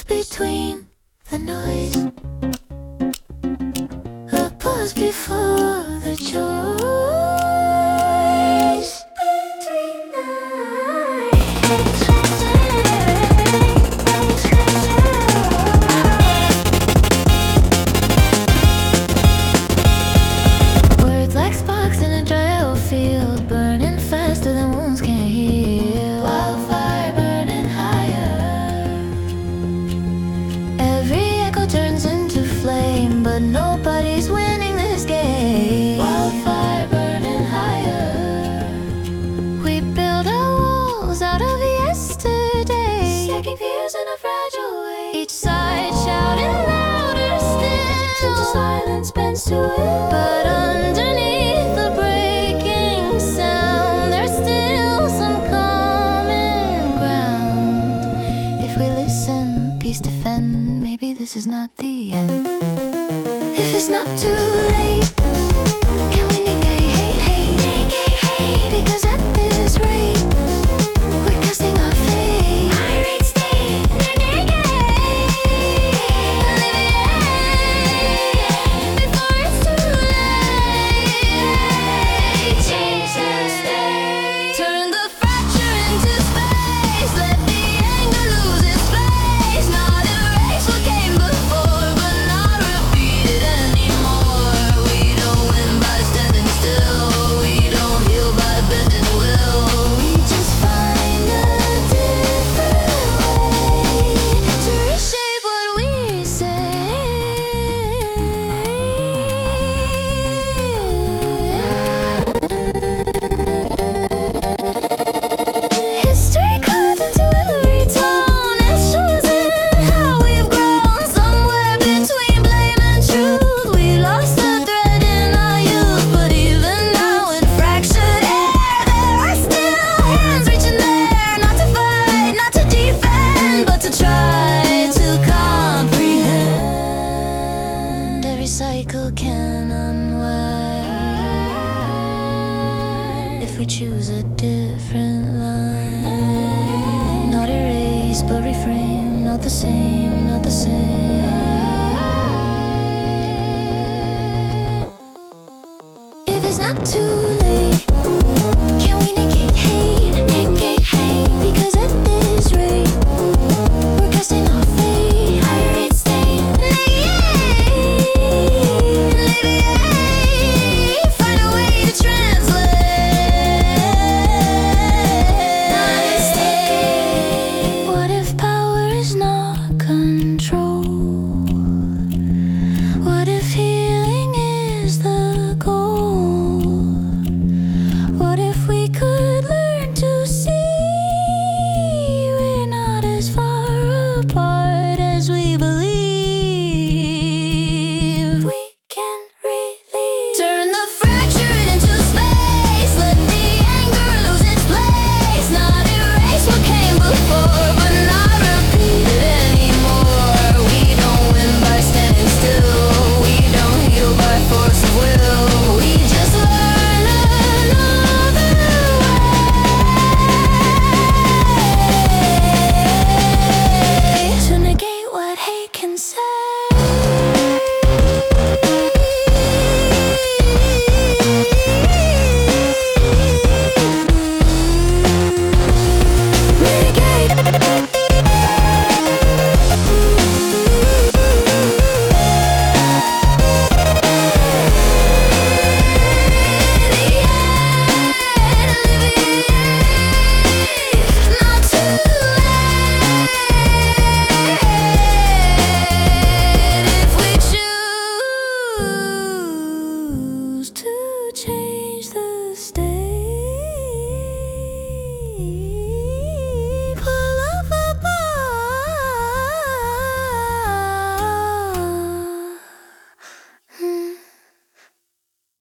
between the noise, a pause before the choice. Between words like sparks in a dry old field, burning faster than wounds can heal. Wildfire burning higher. Every echo turns into flame, but nobody's winning this game. Wildfire burning higher. We build our walls out of yesterday, stacking fears in a fragile way. Each side shouting louder still, till silence bends to it. But underneath the breaking sound, there's still some common ground. If we listen, peace defend. Maybe this is not the end. If it's not too late, can we negate hate? Because at this rate, we're casting our fate. Irate state, negate. Alleviate before it's too late. Change the state. Turn the fracture into space. Let the anger lose its place. Not erase what came before, but not repeat it anymore. We don't win by standing still. We don't heal by bending will. We just find a different way to reshape what we say. History carved into every tone. It shows in how we've grown. Somewhere between blame and truth, we lost the thread in our youth. But even now in fractured air, there are still hands reaching there. Not to fight, not to defend, but to try to comprehend. Every cycle can unwind if we choose a different line. Not erase, but reframe. Not the same, not the same. If it's not too